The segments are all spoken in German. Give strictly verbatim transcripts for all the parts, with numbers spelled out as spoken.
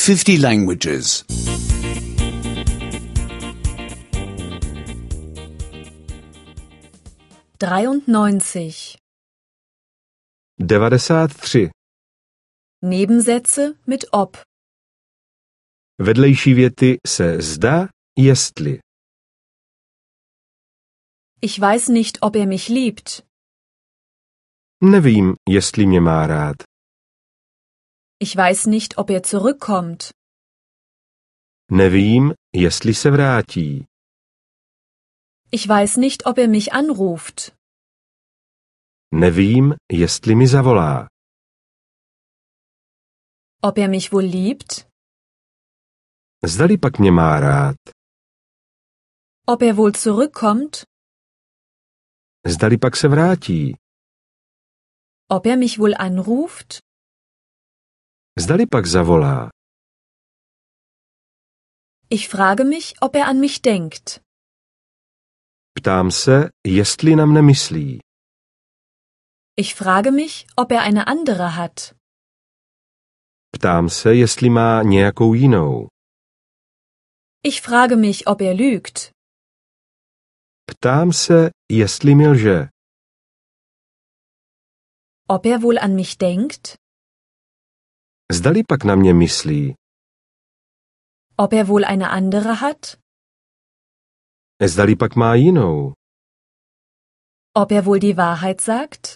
fifty languages. dreiundneunzig. devadesát tři. Nebensätze mit ob. Vedlejší věty se zdá, jestli. Ich weiß nicht, ob er mich liebt. Nevím, jestli mě má rád. Ich weiß nicht, ob er zurückkommt. Nevím, jestli se vrátí. Ich weiß nicht, ob er mich anruft. Nevím, jestli mi zavolá. Ob er mich wohl liebt? Zdali pak mě má rád. Ob er wohl zurückkommt? Zdali pak se vrátí. Ob er mich wohl anruft? Zdali pak zavolá. Ich frage mich, ob er an mich denkt. Ptám se, jestli na mne myslí. Ich frage mich, ob er eine andere hat. Ptám se, jestli má nějakou jinou. Ich frage mich, ob er lügt. Ptám se, jestli mi lže. Ob er wohl an mich denkt? Zdali pak na mě myslí. Ob er wohl eine andere hat? Zdali pak má jinou. Ob er wohl die Wahrheit sagt?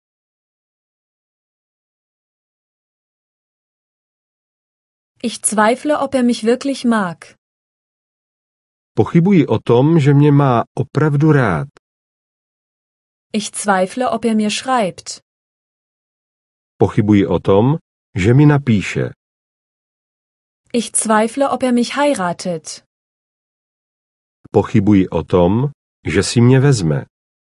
Ich zweifle, ob er mich wirklich mag. Pochybuji o tom, že mě má opravdu rád. Ich zweifle, ob er mir schreibt. Pochybuji o tom, že mi napíše. Ich zweifle, ob er mich heiratet. Pochybuji o tom, že si mě vezme.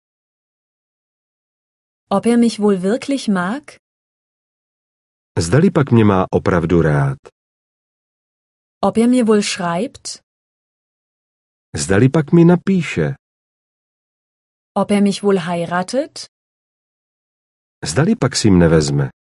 Ob er mich wohl wirklich mag? Zdali pak mě má opravdu rád. Ob er mir wohl schreibt? Zdali pak mi napíše. Ob er mich wohl heiratet? Zdali pak si mne vezme.